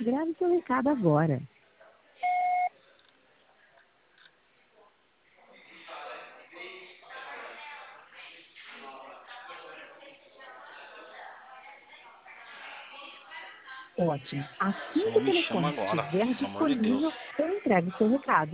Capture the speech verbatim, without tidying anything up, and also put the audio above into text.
grave seu recado agora. Ótimo. Assim Só que não o me chama telefone agora, estiver pelo amor de Deus. disponível, eu entrego seu recado.